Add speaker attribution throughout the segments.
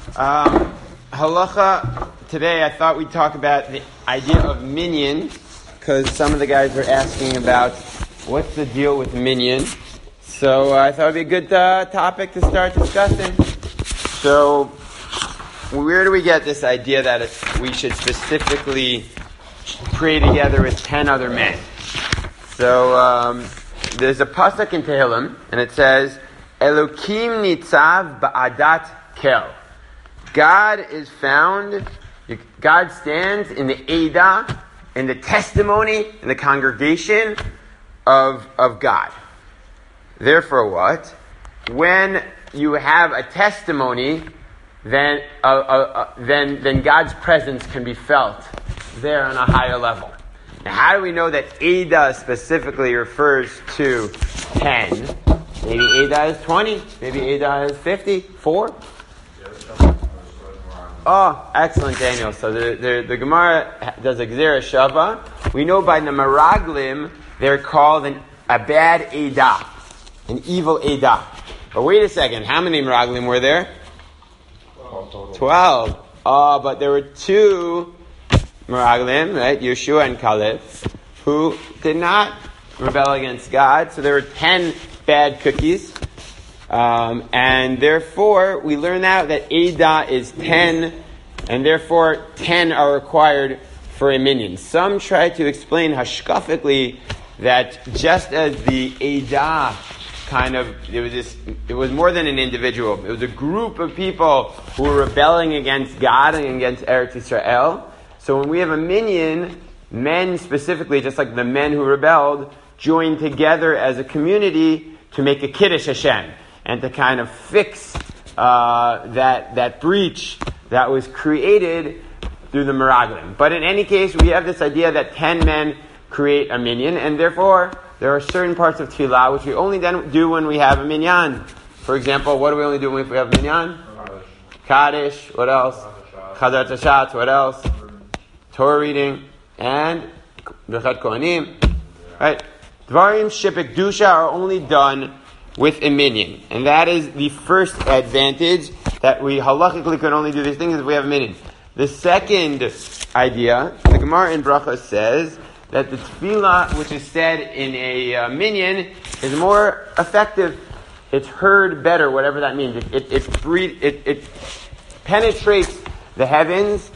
Speaker 1: Halacha, today I thought we'd talk about the idea of minyan, because some of the guys were asking about what's the deal with minyan. So I thought it'd be a good topic to start discussing. So where do we get this idea that we should specifically pray together with 10 other men? So there's a pasuk in Tehillim, and it says, Elokim nitzav ba'adat kel. God stands in the Eidah, in the testimony, in the congregation of God. Therefore what? When you have a testimony, then God's presence can be felt there on a higher level. Now how do we know that Eidah specifically refers to 10? Maybe Eidah is 20, maybe Eidah is 50, 4? Oh, excellent, Daniel. So the Gemara does a Gzera Shava. We know by the Meraglim, they're called a bad Eidah, an evil Eidah. But wait a second, how many Meraglim were there? 12. Oh, but there were 2 Meraglim, right, Yeshua and Caleb, who did not rebel against God. So there were 10 bad cookies. And therefore, we learn out that Eidah is 10, and therefore 10 are required for a minyan. Some try to explain hashkafically that just as the Eidah it was more than an individual. It was a group of people who were rebelling against God and against Eretz Yisrael. So when we have a minyan, men specifically, just like the men who rebelled, join together as a community to make a Kiddush Hashem, and to kind of fix that breach that was created through the Meraglim. But in any case, we have this idea that 10 men create a minyan, and therefore there are certain parts of Tefillah which we only then do when we have a minyan. For example, what do we only do if we have a minyan? Kaddish. What else? Chazar Tashat. What else? Torah reading and Birchat Kohanim. Right? Dvarim Shebekdusha are only done with a minyan. And that is the first advantage, that we halachically can only do these things if we have a minyan. The second idea, the Gemara in Bracha says that the tefillah which is said in a minyan is more effective. It's heard better, whatever that means. It penetrates the heavens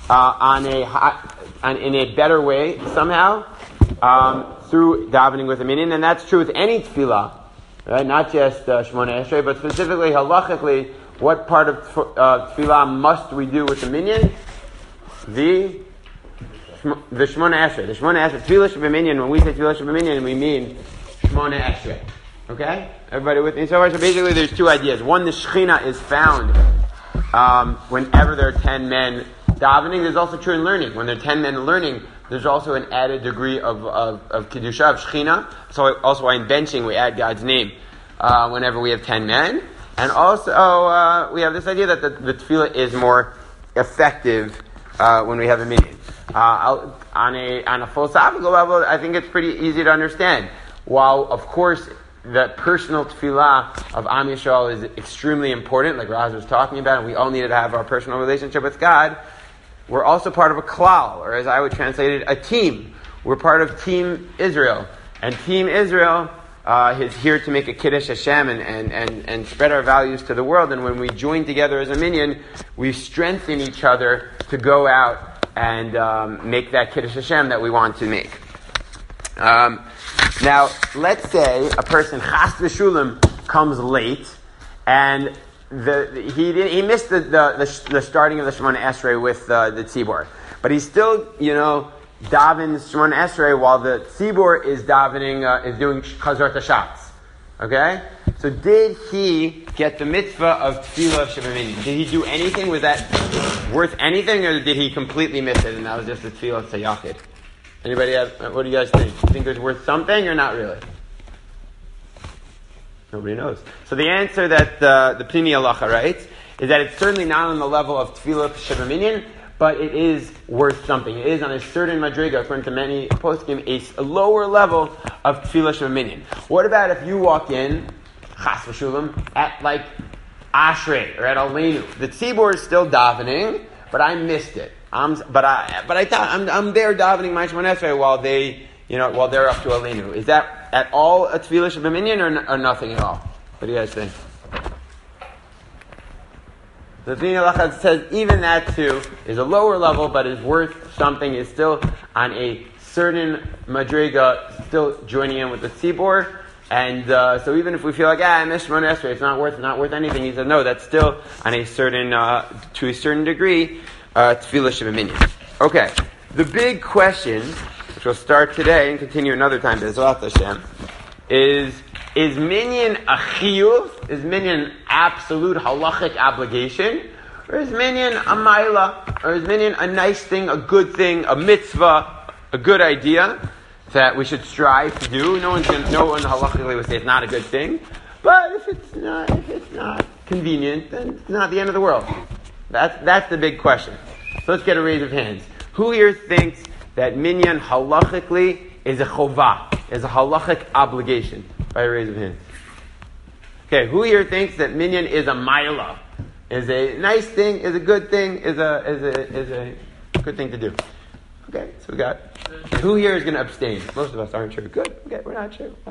Speaker 1: in a better way somehow through davening with a minyan, and that's true with any tefillah. Right? Not just Shemona Esrei, but specifically halachically, what part of tefillah must we do with the minyan? The Shemona Esrei. The Shemona Esrei. Tefillah Shebeminyan, when we say Tefillah Shebeminyan, we mean Shemona Esrei. Okay? Everybody with me so far? So basically there's 2 ideas. One, the Shechina is found whenever there are 10 men davening. There's also true in learning. When there are 10 men learning, there's also an added degree of Kedusha, of Shechina. So also why in benching we add God's name whenever we have 10 men. And also we have this idea that the tefillah is more effective when we have a minyan. On a philosophical level, I think it's pretty easy to understand. While, of course, the personal tefillah of Am Yisrael is extremely important, like Raz was talking about, and we all need to have our personal relationship with God, we're also part of a klal, or as I would translate it, a team. We're part of Team Israel. And Team Israel is here to make a Kiddush Hashem and spread our values to the world. And when we join together as a minyan, we strengthen each other to go out and make that Kiddush Hashem that we want to make. Now, let's say a person, Chas v'Shulam, comes late, and he missed the starting of the Shemona Esrei with the Tzibor, but he still davens Shemona Esrei while the Tzibor is davening is doing Chazar Tashatz. Okay, so did he get the mitzvah of Tefillah Shebeminyan? Did he do anything? Was that worth anything, or did he completely miss it and that was just the Tefillah Sayachid? Anybody have? What do you guys think? You think it was worth something or not really? Nobody knows. So the answer that the Plini Halacha writes is that it's certainly not on the level of Tefillah Shebeminyan, but it is worth something. It is on a certain madriga, according to many poskim, a lower level of Tefillah Shebeminyan. What about if you walk in, Chas v'Shulam, at like Ashrei or at Aleinu. The tzibur is still davening, but I missed it. But I thought I'm there davening my Shemona Esrei while they're up to Aleinu. Is that at all a tefillah b'minyan or nothing at all? What do you guys think? The Bnei Lachad says even that too is a lower level, but is worth something. Is still on a certain madriga, still joining in with the tzibur. And so even if we feel like, I missed Shemona Esrei, it's not worth anything. He said, no, that's still on a certain, to a certain degree, tefillah shebeminyan. Okay, the big question, which we'll start today and continue another time, B'ezrat Hashem, is minyan a chiyuv? Is minyan absolute halachic obligation? Or is minyan a maila? Or is minyan a nice thing, a good thing, a mitzvah, a good idea that we should strive to do? No one halachically would say it's not a good thing. But if it's not convenient, then it's not the end of the world. That's the big question. So let's get a raise of hands. Who here thinks that minyan halachically is a chovah, is a halachic obligation? By a raise of hands. Okay, who here thinks that minyan is a maila, is a nice thing, is a good thing, is a good thing to do? Okay, so we got. Who here is going to abstain? Most of us aren't sure. Good. Okay, we're not sure.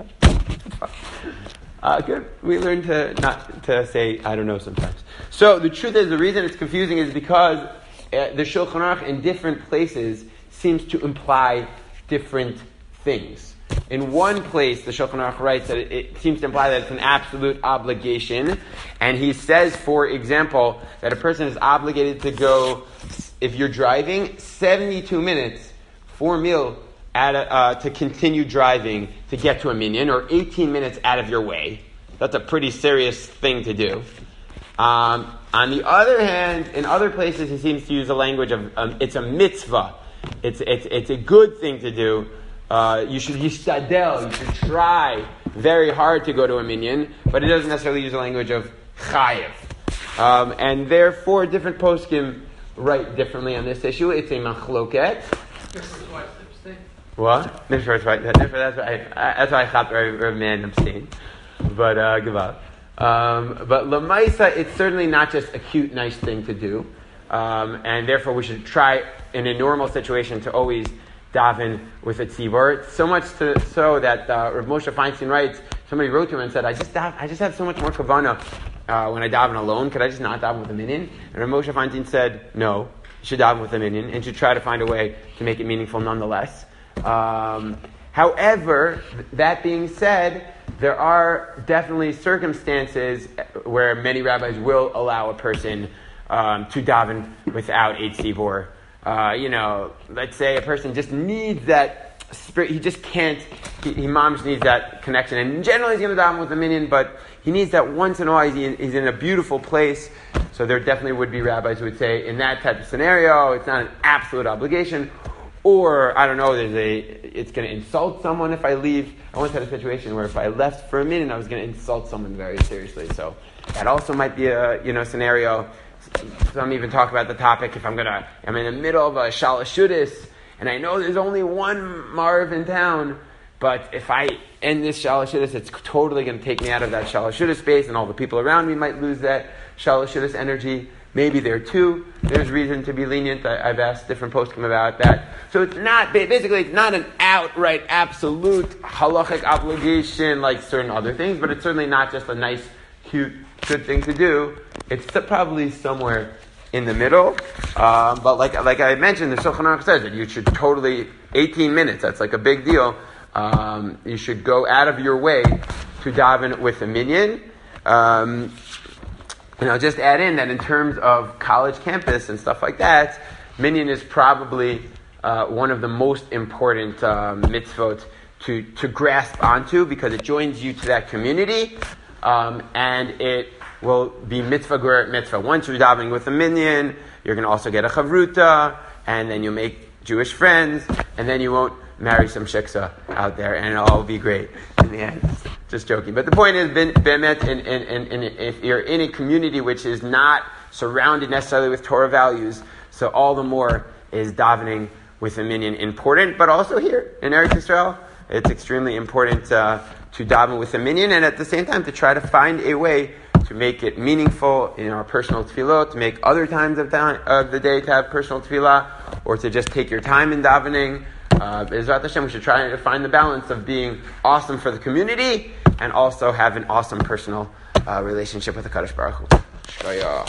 Speaker 1: Good. We learn to not to say I don't know sometimes. So the truth is, the reason it's confusing is because the Shulchan Aruch in different places seems to imply different things. In one place, the Shulchan Aruch writes that it seems to imply that it's an absolute obligation, and he says, for example, that a person is obligated to go, if you're driving, 72 minutes for a meal to continue driving to get to a minyan, or 18 minutes out of your way. That's a pretty serious thing to do. On the other hand, in other places, he seems to use the language of it's a mitzvah. It's a good thing to do. You should try very hard to go to a minyan, but it doesn't necessarily use the language of chayev. And therefore, different poskim write differently on this issue. It's a machloket. What? That's why I thought Rav Man abstained. But give up. But Lamaisa, it's certainly not just a cute, nice thing to do. And therefore we should try in a normal situation to always daven with a tzibur. So much so that Rav Moshe Feinstein writes, somebody wrote to him and said, I just have so much more kavanah when I daven alone. Could I just not daven with a minyan? And Rav Moshe Feinstein said, no, you should daven with a minyan and should try to find a way to make it meaningful nonetheless. However, that being said, there are definitely circumstances where many rabbis will allow a person to daven without a tzibur. Let's say a person just needs that spirit, he just can't, he mamish needs that connection. And generally he's going to daven with a minyan, but he needs that once in a while. He's in a beautiful place. So there definitely would be rabbis who would say, in that type of scenario, it's not an absolute obligation. Or, I don't know, it's going to insult someone if I leave. I once had a situation where if I left for a minute, I was going to insult someone very seriously. So that also might be a, scenario. Some even talk about the topic, if I'm in the middle of a shalashudis, and I know there's only one Marv in town, but if I end this shalashudis, it's totally going to take me out of that shalashudis space, and all the people around me might lose that shalashudis energy. Maybe there too, there's reason to be lenient. I've asked different poskim about that. So it's not an outright, absolute halachic obligation like certain other things, but it's certainly not just a nice, cute, good thing to do. It's probably somewhere in the middle. But like I mentioned, the Shulchan Aruch says that you should totally, 18 minutes, that's like a big deal. You should go out of your way to daven with a minyan. And I'll just add in that in terms of college campus and stuff like that, minyan is probably one of the most important mitzvot to grasp onto, because it joins you to that community, and it will be mitzvah geret mitzvah. Once you're davening with a minyan, you're going to also get a chavruta, and then you'll make Jewish friends, and then you won't marry some shiksa out there, and it'll all be great in the end. Just joking. But the point is, bemet, if you're in a community which is not surrounded necessarily with Torah values, so all the more is davening with a minyan important. But also here in Eretz Yisrael, it's extremely important to daven with a minyan, and at the same time to try to find a way to make it meaningful in our personal tefillot, to make other times of the day to have personal tefillah, or to just take your time in davening. B'ezrat Hashem, we should try to find the balance of being awesome for the community and also have an awesome personal relationship with the Kadosh Baruch Hu.